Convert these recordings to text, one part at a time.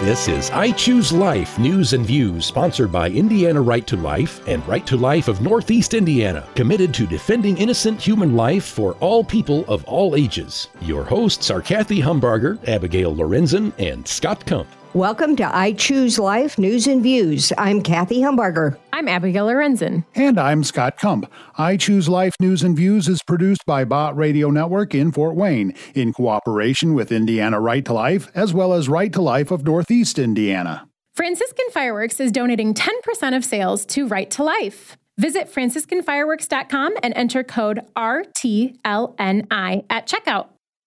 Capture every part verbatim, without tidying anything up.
This is I Choose Life News and Views, sponsored by Indiana Right to Life and Right to Life of Northeast Indiana, committed to defending innocent human life for all people of all ages. Your hosts are Kathy Humbarger, Abigail Lorenzen, and Scott Kump. Welcome to I Choose Life News and Views. I'm Kathy Humbarger. I'm Abigail Lorenzen. And I'm Scott Kump. I Choose Life News and Views is produced by Bott Radio Network in Fort Wayne, in cooperation with Indiana Right to Life, as well as Right to Life of Northeast Indiana. Franciscan Fireworks is donating ten percent of sales to Right to Life. Visit franciscan fireworks dot com and enter code R T L N I at checkout.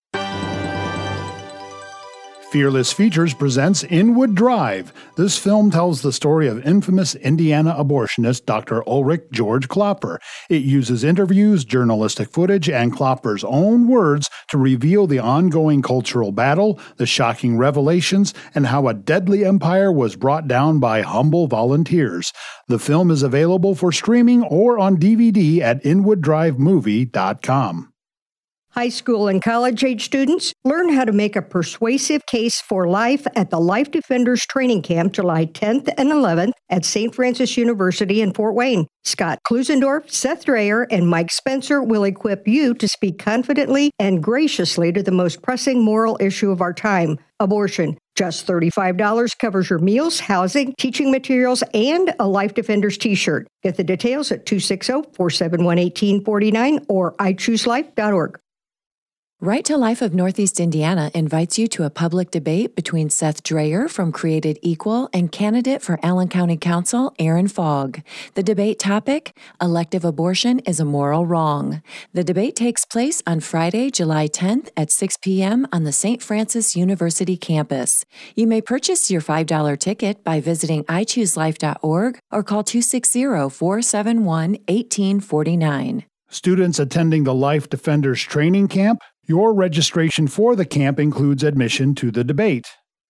Fearless Features presents Inwood Drive. This film tells the story of infamous Indiana abortionist Doctor Ulrich George Klopfer. It uses interviews, journalistic footage, and Klopfer's own words to reveal the ongoing cultural battle, the shocking revelations, and how a deadly empire was brought down by humble volunteers. The film is available for streaming or on D V D at inwood drive movie dot com. High school and college-age students learn how to make a persuasive case for life at the Life Defenders Training Camp July tenth and eleventh at Saint Francis University in Fort Wayne. Scott Klusendorf, Seth Dreyer, and Mike Spencer will equip you to speak confidently and graciously to the most pressing moral issue of our time, abortion. Just thirty-five dollars covers your meals, housing, teaching materials, and a Life Defenders t-shirt. Get the details at two six zero, four seven one, one eight four nine or i choose life dot org. Right to Life of Northeast Indiana invites you to a public debate between Seth Dreyer from Created Equal and candidate for Allen County Council, Aaron Fogg. The debate topic, Elective Abortion is a Moral Wrong. The debate takes place on Friday, July tenth at six p.m. on the Saint Francis University campus. You may purchase your five dollars ticket by visiting i choose life dot org or call two six zero, four seven one, one eight four nine. Students attending the Life Defenders Training Camp, your registration for the camp includes admission to the debate.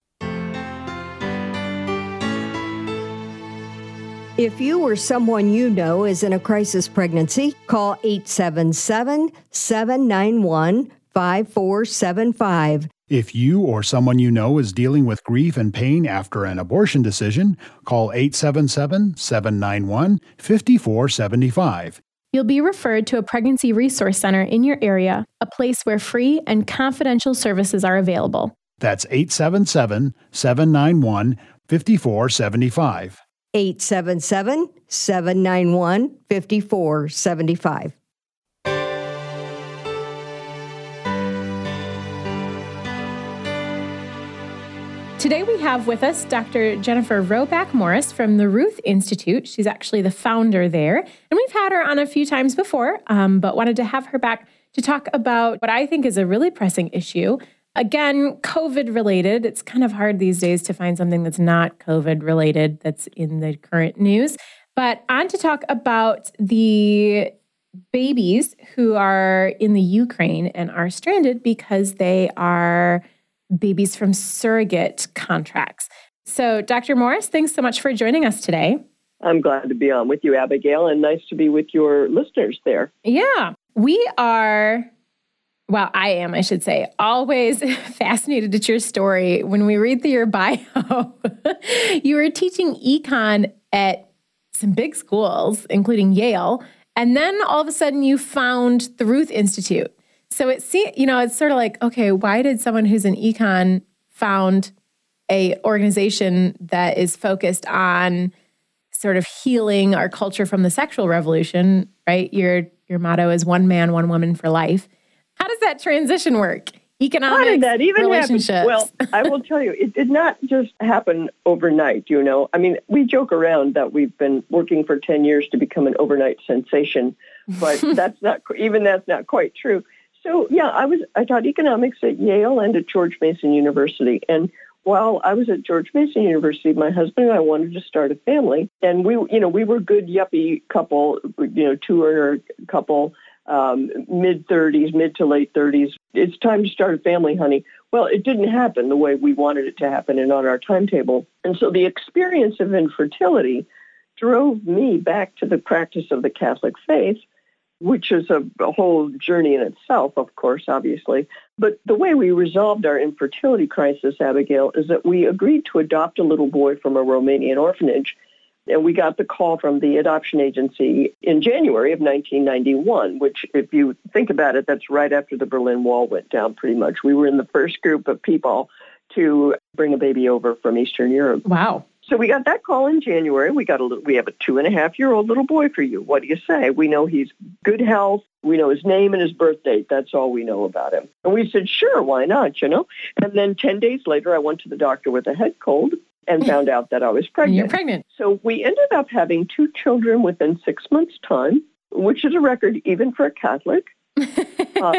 If you or someone you know is in a crisis pregnancy, call eight seven seven, seven nine one, five four seven five. If you or someone you know is dealing with grief and pain after an abortion decision, call eight seven seven, seven nine one, five four seven five. You'll be referred to a pregnancy resource center in your area, a place where free and confidential services are available. That's eight seven seven, seven nine one, five four seven five. eight seven seven, seven nine one, five four seven five. Today we have with us Doctor Jennifer Roback Morris from the Ruth Institute. She's actually the founder there. And we've had her on a few times before, um, but wanted to have her back to talk about what I think is a really pressing issue. Again, COVID related. It's kind of hard these days to find something that's not COVID related that's in the current news. But on to talk about the babies who are in the Ukraine and are stranded because they are babies from surrogate contracts. So, Doctor Morris, thanks so much for joining us today. I'm glad to be on with you, Abigail, and nice to be with your listeners there. Yeah, we are, well, I am, I should say, always fascinated at your story. When we read through your bio, you were teaching econ at some big schools, including Yale, and then all of a sudden you found the Ruth Institute. So it see, you know, it's sort of like, okay, why did someone who's an econ found a organization that is focused on sort of healing our culture from the sexual revolution, right? Your your motto is one man, one woman for life. How does that transition work? Economics, How did that even relationships. Happen? Well, I will tell you, it did not just happen overnight, you know. I mean, we joke around that we've been working for ten years to become an overnight sensation, but that's not, even that's not quite true. So, yeah, I was I taught economics at Yale and at George Mason University. And while I was at George Mason University, my husband and I wanted to start a family. And we, you know, we were good yuppie couple, you know, two-earner couple, um, mid-thirties, mid to late thirties. It's time to start a family, honey. Well, it didn't happen the way we wanted it to happen and on our timetable. And so the experience of infertility drove me back to the practice of the Catholic faith, which is a, a whole journey in itself, of course, obviously. But the way we resolved our infertility crisis, Abigail, is that we agreed to adopt a little boy from a Romanian orphanage. And we got the call from the adoption agency in January of nineteen ninety-one, which, if you think about it, that's right after the Berlin Wall went down pretty much. We were in the first group of people to bring a baby over from Eastern Europe. Wow. So we got that call in January. We got a little, we have a two and a half year old little boy for you. What do you say? We know he's good health. We know his name and his birth date. That's all we know about him. And we said, sure, why not, you know? And then ten days later, I went to the doctor with a head cold and found out that I was pregnant. You're pregnant. So we ended up having two children within six months' time, which is a record even for a Catholic. uh,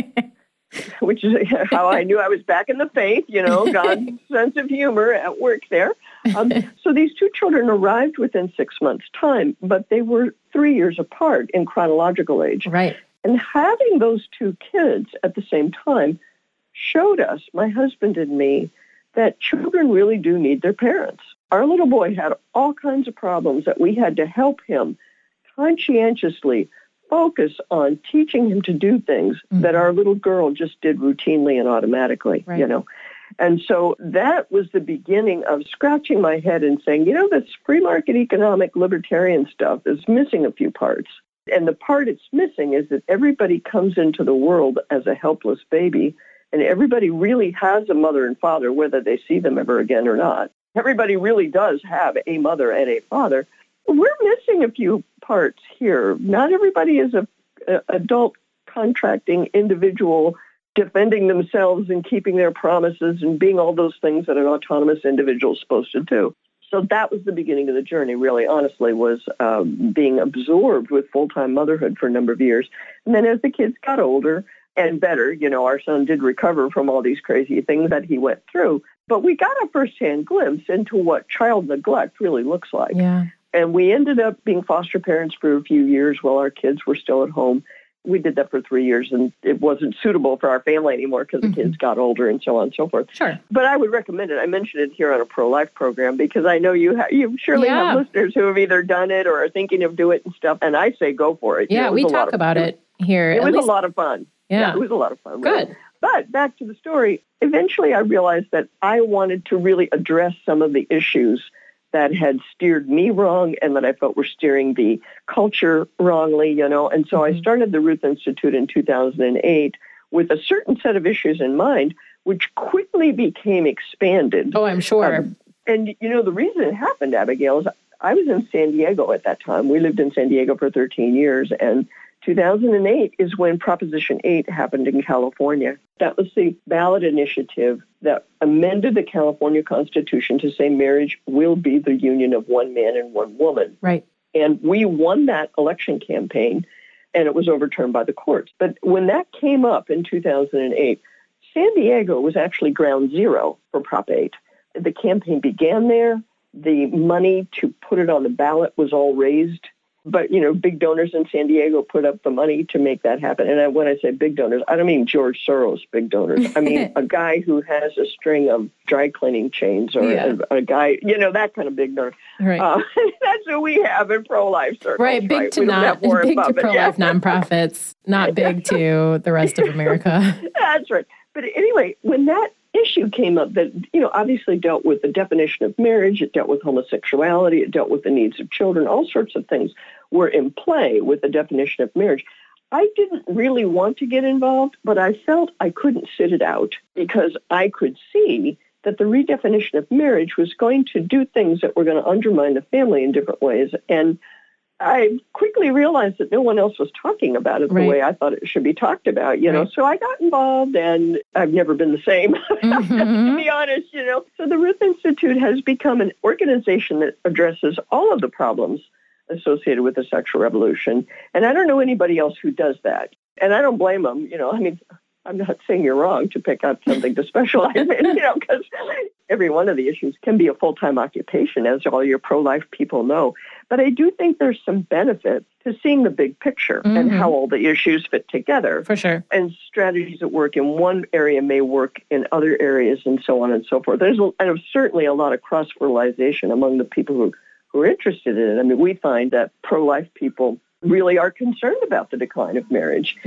which is how I knew I was back in the faith, you know, God's sense of humor at work there. Um, so these two children arrived within six months' time, but they were three years apart in chronological age. Right. And having those two kids at the same time showed us, my husband and me, that children really do need their parents. Our little boy had all kinds of problems that we had to help him conscientiously focus on teaching him to do things mm-hmm. that our little girl just did routinely and automatically, right. you know. And so that was the beginning of scratching my head and saying, you know, this free market economic libertarian stuff is missing a few parts. And the part it's missing is that everybody comes into the world as a helpless baby, and everybody really has a mother and father, whether they see them ever again or not. Everybody really does have a mother and a father. We're missing a few parts here. Not everybody is a, a adult contracting individual defending themselves and keeping their promises and being all those things that an autonomous individual is supposed to do. So that was the beginning of the journey, really, honestly, was um, being absorbed with full-time motherhood for a number of years. And then as the kids got older and better, you know, our son did recover from all these crazy things that he went through. But we got a firsthand glimpse into what child neglect really looks like. Yeah. And we ended up being foster parents for a few years while our kids were still at home. We did that for three years, and it wasn't suitable for our family anymore because the mm-hmm. kids got older and so on and so forth. Sure. But I would recommend it. I mentioned it here on a pro-life program because I know you ha- you surely yeah. have listeners who have either done it or are thinking of doing it and stuff, and I say go for it. Yeah, you know, it we talk of, about it here. It was least... a lot of fun. Yeah. yeah, it was a lot of fun. Good. Really. But back to the story, eventually I realized that I wanted to really address some of the issues that had steered me wrong and that I felt were steering the culture wrongly, you know. And so mm-hmm. I started the Ruth Institute in two thousand eight with a certain set of issues in mind, which quickly became expanded. Oh, I'm sure. Um, and, you know, the reason it happened, Abigail, is I was in San Diego at that time. We lived in San Diego for thirteen years, and two thousand eight is when Proposition eight happened in California. That was the ballot initiative that amended the California Constitution to say marriage will be the union of one man and one woman. Right. And we won that election campaign, and it was overturned by the courts. But when that came up in two thousand eight, San Diego was actually ground zero for Prop eight. The campaign began there. The money to put it on the ballot was all raised. But, you know, big donors in San Diego put up the money to make that happen. And I, when I say big donors, I don't mean George Soros big donors. I mean a guy who has a string of dry cleaning chains or yeah. a, a guy, you know, that kind of big donor. Right. Uh, that's what we have in pro-life circles. Right, big right? to not big to pro-life yeah. nonprofits, not big to the rest of America. That's right. But anyway, when that issue came up that, you know, obviously dealt with the definition of marriage, it dealt with homosexuality, it dealt with the needs of children, all sorts of things were in play with the definition of marriage. I didn't really want to get involved, but I felt I couldn't sit it out because I could see that the redefinition of marriage was going to do things that were going to undermine the family in different ways. And I quickly realized that no one else was talking about it the right. way I thought it should be talked about, you right. know. So I got involved, and I've never been the same, mm-hmm. to be honest, you know. So the Ruth Institute has become an organization that addresses all of the problems associated with the sexual revolution. And I don't know anybody else who does that. And I don't blame them, you know. I mean, I'm not saying you're wrong to pick out something to specialize in, you know, because every one of the issues can be a full-time occupation, as all your pro-life people know. But I do think there's some benefit to seeing the big picture mm-hmm. and how all the issues fit together. For sure. And strategies that work in one area may work in other areas and so on and so forth. There's a, and certainly a lot of cross-fertilization among the people who, who are interested in it. I mean, we find that pro-life people really are concerned about the decline of marriage. Yeah.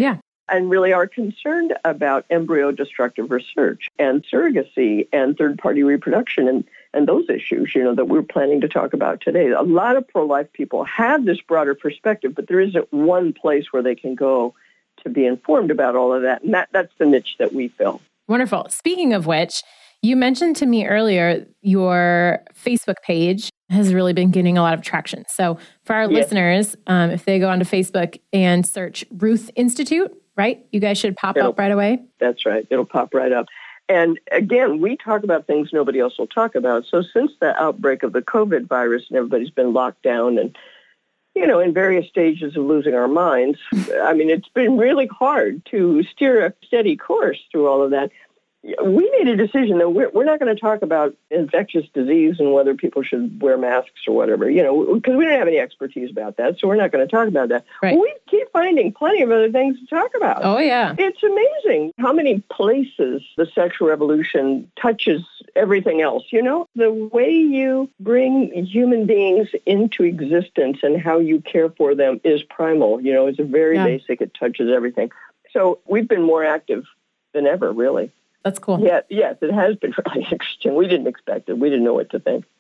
and really are concerned about embryo-destructive research and surrogacy and third-party reproduction and, and those issues, you know, that we're planning to talk about today. A lot of pro-life people have this broader perspective, but there isn't one place where they can go to be informed about all of that. And that, that's the niche that we fill. Wonderful. Speaking of which, you mentioned to me earlier, your Facebook page has really been getting a lot of traction. So for our yes. listeners, um, if they go onto Facebook and search Ruth Institute, right? You guys should pop It'll, up right away. That's right. It'll pop right up. And again, we talk about things nobody else will talk about. So since the outbreak of the COVID virus and everybody's been locked down and, you know, in various stages of losing our minds, I mean, it's been really hard to steer a steady course through all of that. We made a decision that we're, we're not going to talk about infectious disease and whether people should wear masks or whatever, you know, because we don't have any expertise about that. So we're not going to talk about that. Right. We keep finding plenty of other things to talk about. Oh, yeah. It's amazing how many places the sexual revolution touches everything else. You know, the way you bring human beings into existence and how you care for them is primal. You know, it's very yeah. basic. It touches everything. So we've been more active than ever, really. That's cool. Yeah, yes, it has been really interesting. We didn't expect it. We didn't know what to think.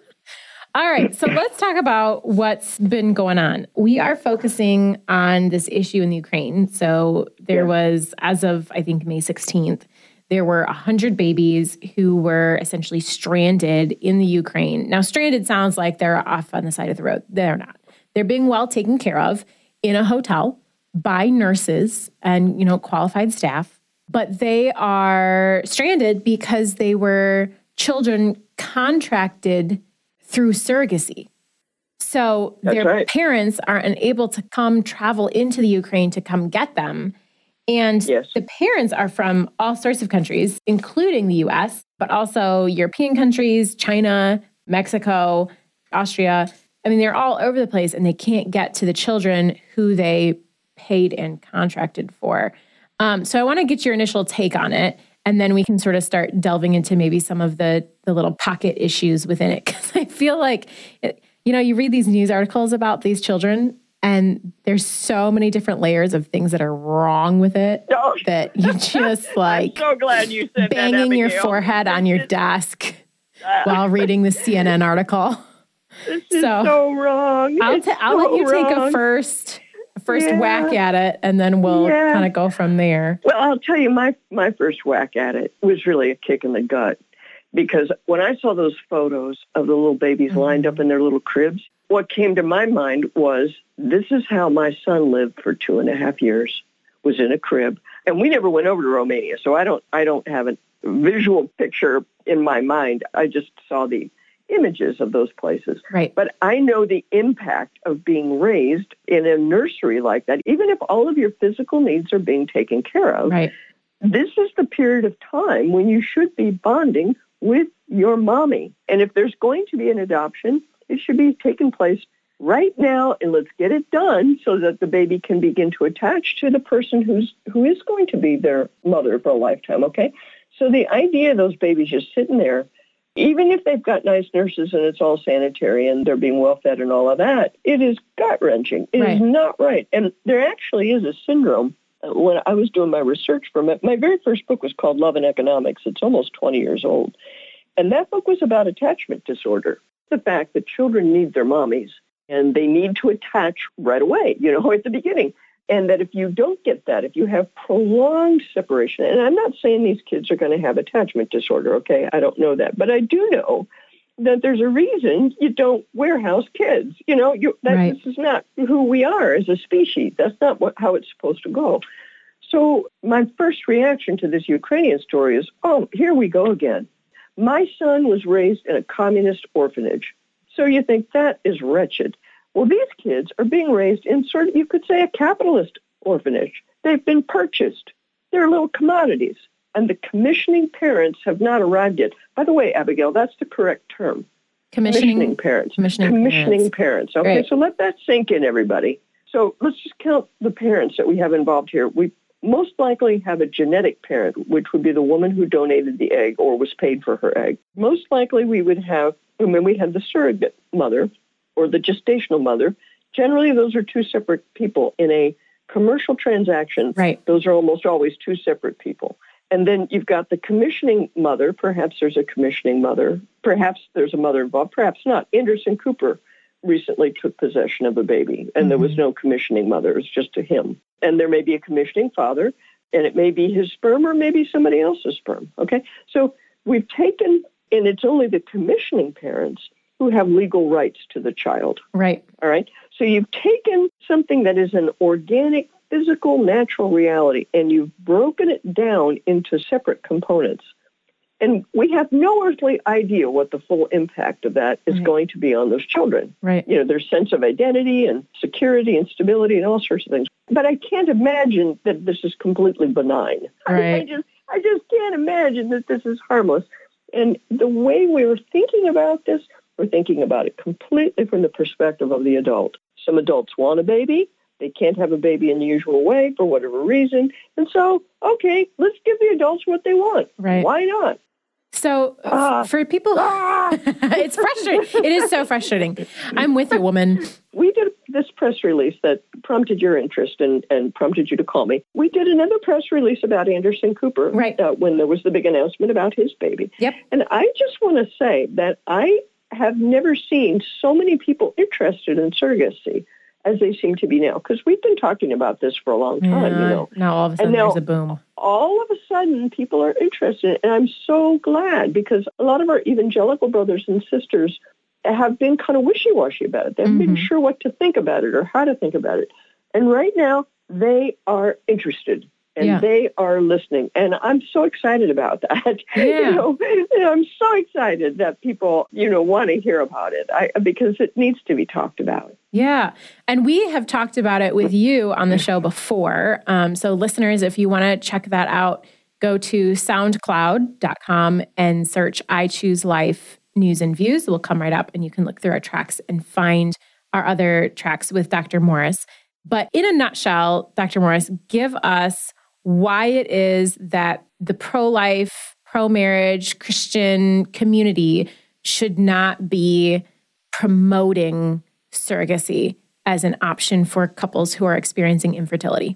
All right. So let's talk about what's been going on. We are focusing on this issue in the Ukraine. So there yeah. was, as of, I think, May sixteenth, there were one hundred babies who were essentially stranded in the Ukraine. Now, stranded sounds like they're off on the side of the road. They're not. They're being well taken care of in a hotel by nurses and, you know, qualified staff. But they are stranded because they were children contracted through surrogacy. So That's their right. parents are unable to come travel into the Ukraine to come get them. And yes. the parents are from all sorts of countries, including the U S, but also European countries, China, Mexico, Austria. I mean, they're all over the place and they can't get to the children who they paid and contracted for. Um, so I want to get your initial take on it, and then we can sort of start delving into maybe some of the the little pocket issues within it. Because I feel like, it, you know, you read these news articles about these children, and there's so many different layers of things that are wrong with it oh. that you just like I'm so glad you said banging that, your forehead on your desk while reading the C N N article. This is so, so wrong. I'll, t- I'll so let you wrong. take a first... First yeah. whack at it, and then we'll yeah. kind of go from there. Well, I'll tell you, my, my first whack at it was really a kick in the gut, because when I saw those photos of the little babies mm-hmm. lined up in their little cribs, what came to my mind was, this is how my son lived for two and a half years, was in a crib. And we never went over to Romania, so I don't I don't have a visual picture in my mind. I just saw the images of those places. Right. But I know the impact of being raised in a nursery like that, even if all of your physical needs are being taken care of. Right. This is the period of time when you should be bonding with your mommy. And if there's going to be an adoption, it should be taking place right now, and let's get it done so that the baby can begin to attach to the person who's who is going to be their mother for a lifetime, okay? So the idea of those babies just sitting there, even if they've got nice nurses and it's all sanitary and they're being well fed and all of that, it is gut-wrenching. It right. is not right. And there actually is a syndrome. When I was doing my research for my, my very first book was called Love and Economics. It's almost twenty years old. And that book was about attachment disorder, the fact that children need their mommies and they need to attach right away, you know, at the beginning. And that if you don't get that, if you have prolonged separation, and I'm not saying these kids are going to have attachment disorder, okay? I don't know that. But I do know that there's a reason you don't warehouse kids. You know, you, that, right. this is not who we are as a species. That's not what, how it's supposed to go. So my first reaction to this Ukrainian story is, oh, here we go again. My son was raised in a communist orphanage. So you think that is wretched. Well, these kids are being raised in sort of, you could say, a capitalist orphanage. They've been purchased. They're little commodities. And the commissioning parents have not arrived yet. By the way, Abigail, that's the correct term. Commissioning, commissioning parents. Commissioning, commissioning parents. parents. Okay, Right. So let that sink in, everybody. So let's just count the parents that we have involved here. We most likely have a genetic parent, which would be the woman who donated the egg or was paid for her egg. Most likely we would have, I mean, we have the surrogate mother, or the gestational mother. Generally, those are two separate people in a commercial transactions, right. those are almost always two separate people. And then you've got the commissioning mother. Perhaps there's a commissioning mother. Perhaps there's a mother involved. Perhaps not. Anderson Cooper recently took possession of a baby, and mm-hmm. there was no commissioning mother. It was just to him. And there may be a commissioning father, and it may be his sperm or maybe somebody else's sperm. Okay? So we've taken, and it's only the commissioning parents who have legal rights to the child. Right. All right? So you've taken something that is an organic, physical, natural reality, and you've broken it down into separate components. And we have no earthly idea what the full impact of that is right. going to be on those children. Right. You know, their sense of identity and security and stability and all sorts of things. But I can't imagine that this is completely benign. Right. I, I just I just can't imagine that this is harmless. And the way we were thinking about this, we're thinking about it completely from the perspective of the adult. Some adults want a baby. They can't have a baby in the usual way for whatever reason. And so, okay, let's give the adults what they want. Right. Why not? So uh, for people, uh, it's frustrating. It is so frustrating. I'm with you, woman. We did this press release that prompted your interest and, and prompted you to call me. We did another press release about Anderson Cooper right. uh, when there was the big announcement about his baby. Yep. And I just want to say that I have never seen so many people interested in surrogacy as they seem to be now, because we've been talking about this for a long time, yeah, you know. Now all of a sudden now, there's a boom. All of a sudden people are interested, and I'm so glad, because a lot of our evangelical brothers and sisters have been kind of wishy-washy about it. They haven't mm-hmm. been sure what to think about it or how to think about it. And right now they are interested. And yeah. they are listening. And I'm so excited about that. Yeah. You know, I'm so excited that people, you know, want to hear about it I, because it needs to be talked about. Yeah. And we have talked about it with you on the show before. Um, so listeners, if you want to check that out, go to soundcloud dot com and search I Choose Life News and Views. It will come right up and you can look through our tracks and find our other tracks with Doctor Morris. But in a nutshell, Doctor Morris, give us why it is that the pro-life, pro-marriage Christian community should not be promoting surrogacy as an option for couples who are experiencing infertility.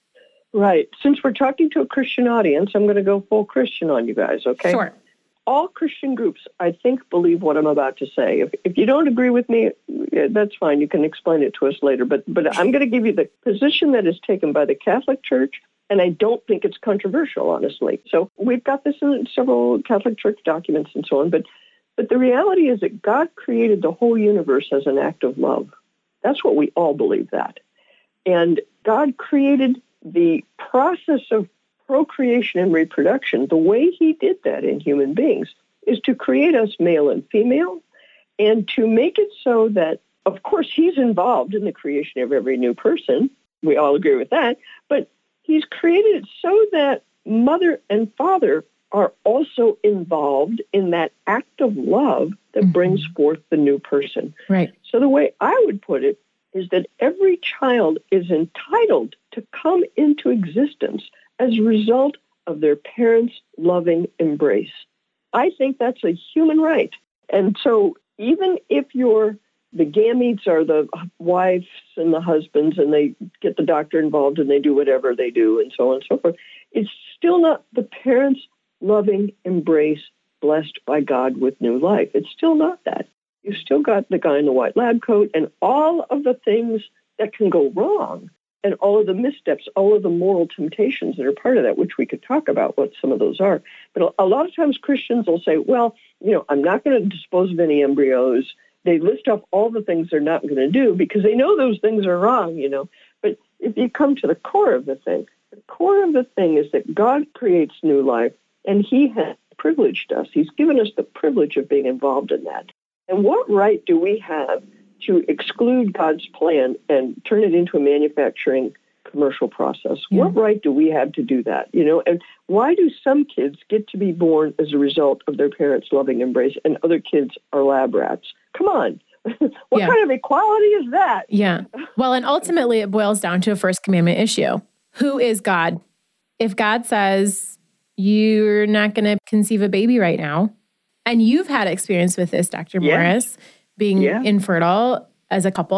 Right. Since we're talking to a Christian audience, I'm going to go full Christian on you guys, okay? Sure. All Christian groups, I think, believe what I'm about to say. If if you don't agree with me, that's fine. You can explain it to us later. But but I'm going to give you the position that is taken by the Catholic Church, and I don't think it's controversial, honestly. So we've got this in several Catholic Church documents and so on. But but the reality is that God created the whole universe as an act of love. That's what we all believe that. And God created the process of procreation and reproduction. The way he did that in human beings is to create us male and female, and to make it so that, of course, he's involved in the creation of every new person. We all agree with that. But he's created it so that mother and father are also involved in that act of love that mm-hmm. brings forth the new person. Right. So the way I would put it is that every child is entitled to come into existence as a result of their parents' loving embrace. I think that's a human right. And so even if you're, the gametes are the wives and the husbands, and they get the doctor involved and they do whatever they do and so on and so forth, it's still not the parents' loving embrace blessed by God with new life. It's still not that. You've still got the guy in the white lab coat and all of the things that can go wrong, and all of the missteps, all of the moral temptations that are part of that, which we could talk about what some of those are. But a lot of times Christians will say, well, you know, I'm not going to dispose of any embryos. They list off all the things they're not going to do because they know those things are wrong, you know. But if you come to the core of the thing, the core of the thing is that God creates new life, and he has privileged us. He's given us the privilege of being involved in that. And what right do we have to exclude God's plan and turn it into a manufacturing commercial process? Yeah. What right do we have to do that? You know, and why do some kids get to be born as a result of their parents' loving embrace and other kids are lab rats? Come on. What yeah. kind of equality is that? Yeah. Well, and ultimately it boils down to a First Commandment issue. Who is God? If God says you're not going to conceive a baby right now, and you've had experience with this, Doctor Yeah. Morris, being yeah. infertile as a couple,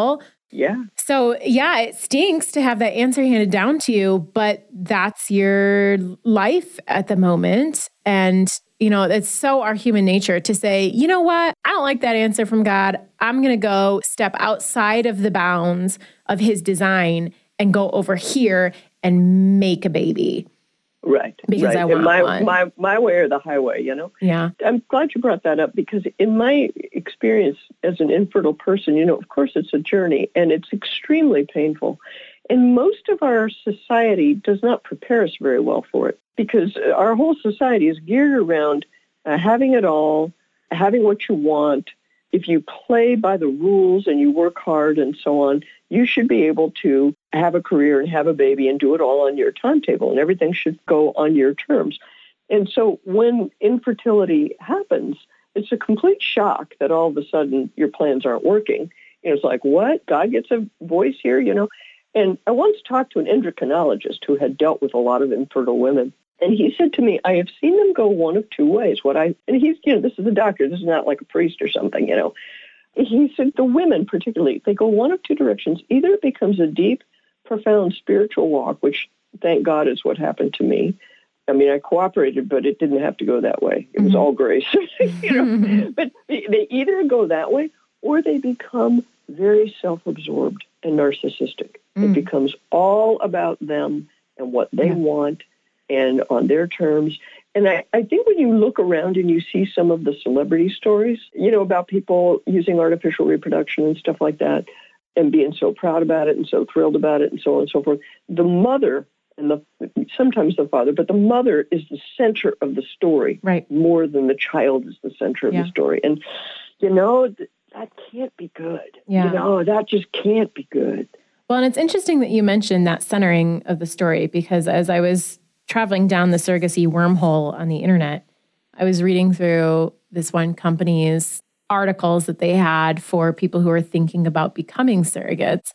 Yeah. So yeah, it stinks to have that answer handed down to you, but that's your life at the moment. And, you know, it's so our human nature to say, you know what, I don't like that answer from God. I'm going to go step outside of the bounds of his design and go over here and make a baby. Right. Because right. I want my, one. my my way or the highway, you know? Yeah. I'm glad you brought that up because in my experience as an infertile person, you know, of course it's a journey and it's extremely painful. And most of our society does not prepare us very well for it because our whole society is geared around uh, having it all, having what you want. If you play by the rules and you work hard and so on, you should be able to have a career and have a baby and do it all on your timetable, and everything should go on your terms. And so when infertility happens, it's a complete shock that all of a sudden your plans aren't working. You know, it's like, what? God gets a voice here, you know? And I once talked to an endocrinologist who had dealt with a lot of infertile women. And he said to me, I have seen them go one of two ways. What I and he's, you know, this is a doctor. This is not like a priest or something, you know. He said the women particularly, they go one of two directions. Either it becomes a deep, profound spiritual walk, which thank God is what happened to me. I mean, I cooperated, but it didn't have to go that way. It was mm-hmm. all grace, you know. Mm-hmm. But they either go that way or they become very self-absorbed and narcissistic. Mm. It becomes all about them and what they yeah. want and on their terms. And I, I think when you look around and you see some of the celebrity stories, you know, about people using artificial reproduction and stuff like that and being so proud about it and so thrilled about it and so on and so forth, the mother and the sometimes the father, but the mother is the center of the story right. more than the child is the center of yeah. the story. And, you know, th- that can't be good. Yeah. You know, that just can't be good. Well, and it's interesting that you mentioned that centering of the story, because as I was traveling down the surrogacy wormhole on the internet, I was reading through this one company's articles that they had for people who are thinking about becoming surrogates.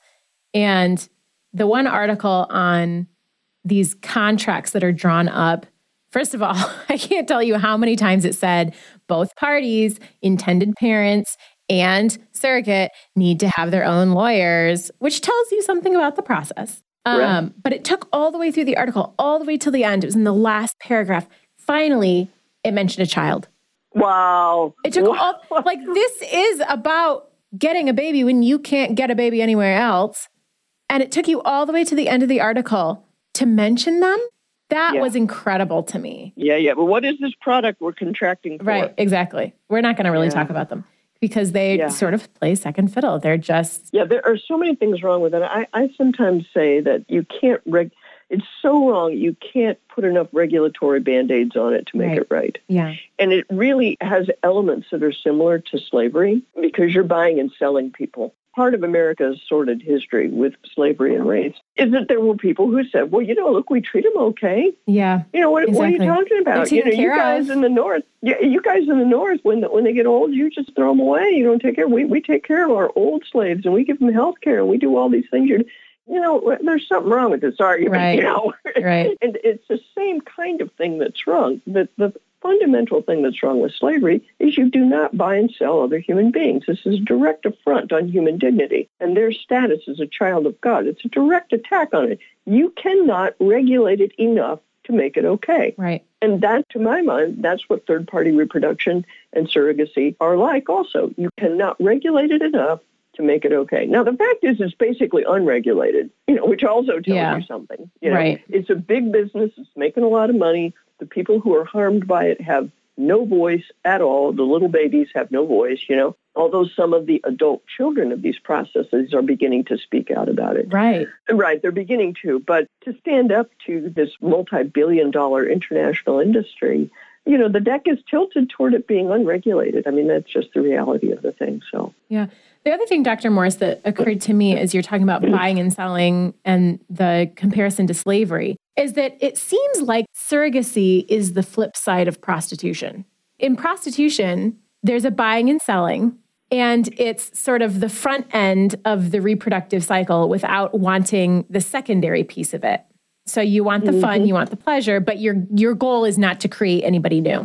And the one article on these contracts that are drawn up, first of all, I can't tell you how many times it said both parties, intended parents and surrogate, need to have their own lawyers, which tells you something about the process. Um, right. But it took all the way through the article, all the way till the end. It was in the last paragraph. Finally, it mentioned a child. Wow. It took wow. all, like, this is about getting a baby when you can't get a baby anywhere else. And it took you all the way to the end of the article to mention them. That yeah. was incredible to me. Yeah, yeah. But what is this product we're contracting for? Right, exactly. We're not going to really yeah. talk about them because they yeah. sort of play second fiddle. They're just... Yeah, there are so many things wrong with it. I, I sometimes say that you can't... Reg- it's so wrong, you can't put enough regulatory Band-Aids on it to make right. it right. Yeah. And it really has elements that are similar to slavery because you're buying and selling people. Part of America's sordid history with slavery and race is that there were people who said, well, you know, look, we treat them okay. Yeah. You know, what, exactly. what are you talking about? You know, you guys of. in the North, you, you guys in the North, when the, when they get old, you just throw them away. You don't take care. We we take care of our old slaves and we give them health care and we do all these things. You you know, there's something wrong with this argument, right. you know. Right. And it's the same kind of thing that's wrong. The, the fundamental thing that's wrong with slavery is you do not buy and sell other human beings. This is a direct affront on human dignity and their status as a child of God. It's a direct attack on it. You cannot regulate it enough to make it okay. Right. And that, to my mind, that's what third-party reproduction and surrogacy are like also. You cannot regulate it enough to make it okay. Now, the fact is it's basically unregulated, you know, which also tells yeah. you something. You know, right. It's a big business. It's making a lot of money. The people who are harmed by it have no voice at all. The little babies have no voice, you know, although some of the adult children of these processes are beginning to speak out about it. Right. Right. They're beginning to. But to stand up to this multi-billion dollar international industry, you know, the deck is tilted toward it being unregulated. I mean, that's just the reality of the thing. So, yeah. The other thing, Doctor Morris, that occurred to me as you're talking about buying and selling and the comparison to slavery is that it seems like surrogacy is the flip side of prostitution. In prostitution, there's a buying and selling, and it's sort of the front end of the reproductive cycle without wanting the secondary piece of it. So you want the mm-hmm. fun, you want the pleasure, but your your goal is not to create anybody new.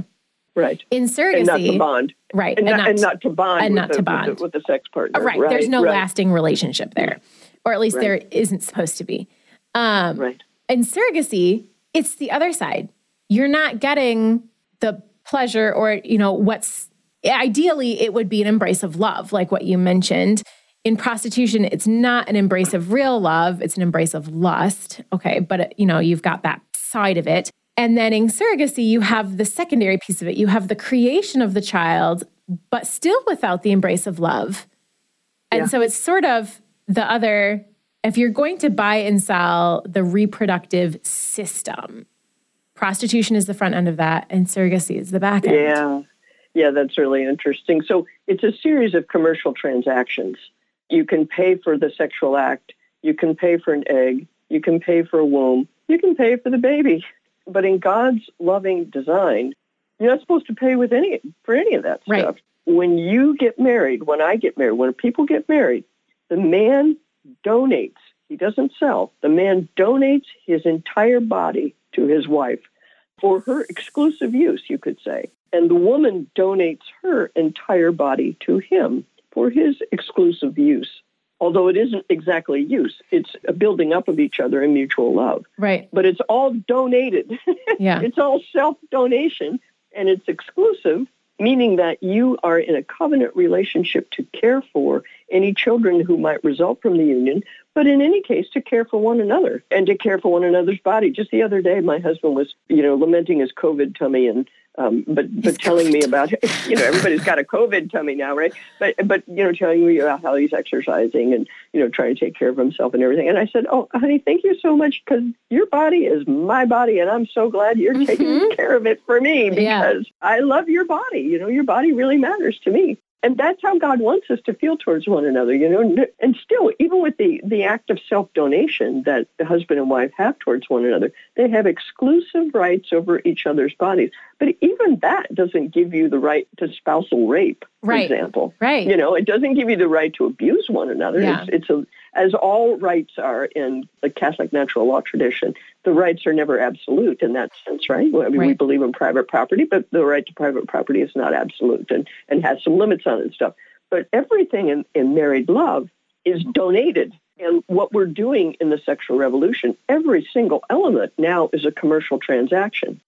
Right. In surrogacy. And not to bond. Right. And, and, not, not, and not to bond, and with, not the, to bond. With, the, with the sex partner. Right. right. There's no right. lasting relationship there, or at least right. there isn't supposed to be. Um, right. In surrogacy, it's the other side. You're not getting the pleasure or, you know, what's ideally it would be an embrace of love, like what you mentioned. In prostitution, it's not an embrace of real love. It's an embrace of lust. Okay. But, you know, you've got that side of it. And then in surrogacy, you have the secondary piece of it. You have the creation of the child, but still without the embrace of love. And yeah. so it's sort of the other, if you're going to buy and sell the reproductive system, prostitution is the front end of that, and surrogacy is the back end. Yeah. Yeah, that's really interesting. So it's a series of commercial transactions. You can pay for the sexual act. You can pay for an egg. You can pay for a womb. You can pay for the baby. But in God's loving design, you're not supposed to pay with any for any of that right. stuff. When you get married, when I get married, when people get married, the man donates. He doesn't sell. The man donates his entire body to his wife for her exclusive use, you could say. And the woman donates her entire body to him for his exclusive use. Although it isn't exactly use, it's a building up of each other in mutual love. Right. But it's all donated. Yeah. It's all self-donation, and it's exclusive, meaning that you are in a covenant relationship to care for any children who might result from the union, but in any case, to care for one another and to care for one another's body. Just the other day, my husband was, you know, lamenting his COVID tummy and Um, but but telling me about, you know, everybody's got a COVID tummy now, right? But, but you know, telling me about how he's exercising and, you know, trying to take care of himself and everything. And I said, oh, honey, thank you so much, because your body is my body, and I'm so glad you're mm-hmm. taking care of it for me, because yeah. I love your body. You know, your body really matters to me. And that's how God wants us to feel towards one another, you know. And still, even with the, the act of self-donation that the husband and wife have towards one another, they have exclusive rights over each other's bodies. But even that doesn't give you the right to spousal rape, for right. example. Right. You know, it doesn't give you the right to abuse one another. Yeah. It's, it's a, as all rights are in the Catholic natural law tradition, the rights are never absolute in that sense, right? I mean, right. we believe in private property, but the right to private property is not absolute and, and has some limits on it and stuff. But everything in, in married love is donated. And what we're doing in the sexual revolution, every single element now is a commercial transaction.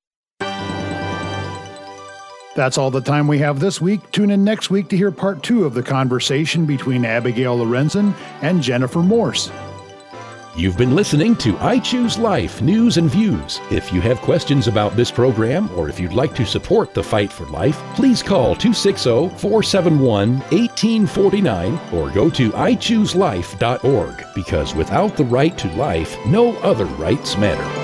That's all the time we have this week. Tune in next week to hear part two of the conversation between Abigail Lorenzen and Jennifer Morse. You've been listening to I Choose Life News and Views. If you have questions about this program, or if you'd like to support the fight for life, please call two six zero, four seven one, one eight four nine or go to i choose life dot org, because without the right to life, no other rights matter.